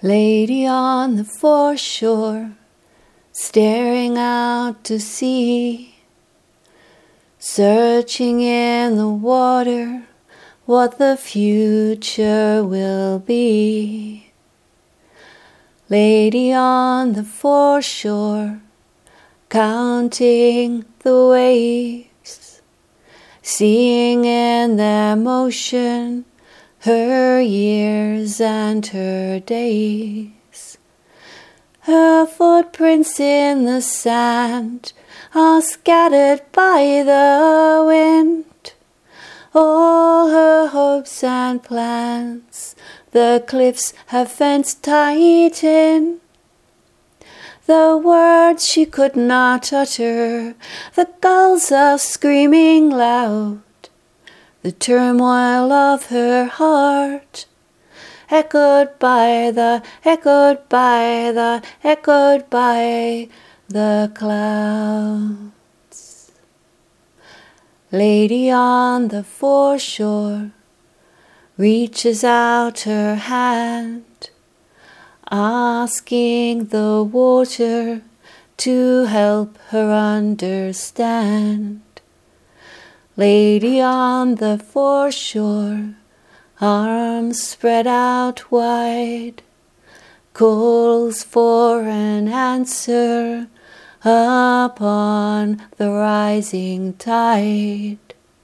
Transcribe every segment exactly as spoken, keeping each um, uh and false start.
Lady on the foreshore, staring out to sea, searching in the water what the future will be. Lady on the foreshore, counting the waves, seeing in their motion her years and her days. Her footprints in the sand are scattered by the wind. All her hopes and plans the cliffs have fenced tight in. The words she could not utter, the gulls are screaming loud. The turmoil of her heart, echoed by the, echoed by the, echoed by the clouds. Lady on the foreshore reaches out her hand, asking the water to help her understand. Lady on the foreshore, arms spread out wide, calls for an answer upon the rising tide.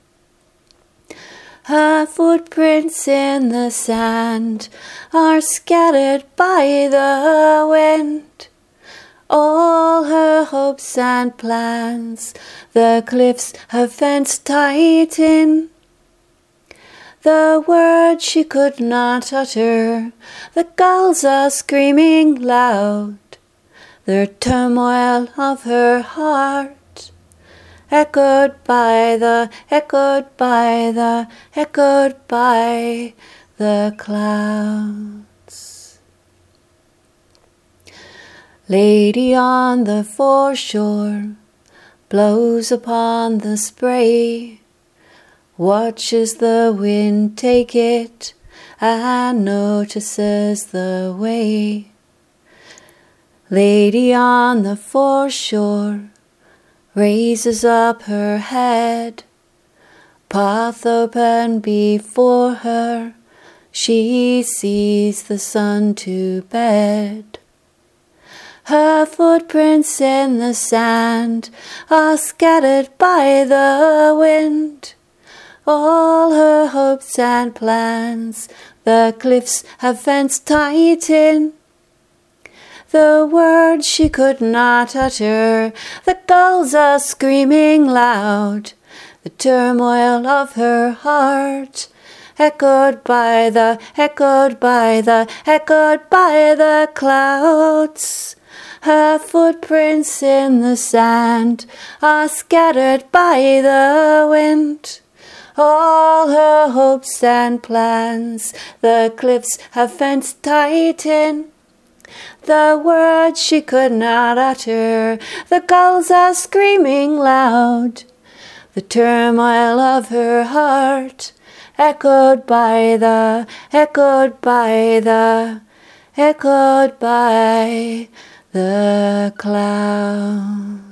Her footprints in the sand are scattered by the wind. All her hopes and plans the cliffs have fenced tight in. The words she could not utter, the gulls are screaming loud. The turmoil of her heart, echoed by the, echoed by the, echoed by the clouds. Lady on the foreshore blows upon the spray, watches the wind take it and notices the way. Lady on the foreshore raises up her head, path open before her, she sees the sun to bed. Her footprints in the sand are scattered by the wind. All her hopes and plans the cliffs have fenced tight in. The words she could not utter, the gulls are screaming loud. The turmoil of her heart, echoed by the, echoed by the, echoed by the clouds. Her footprints in the sand are scattered by the wind. All her hopes and plans the cliffs have fenced tight in. The words she could not utter, the gulls are screaming loud. The turmoil of her heart, echoed by the, echoed by the, echoed by the clouds.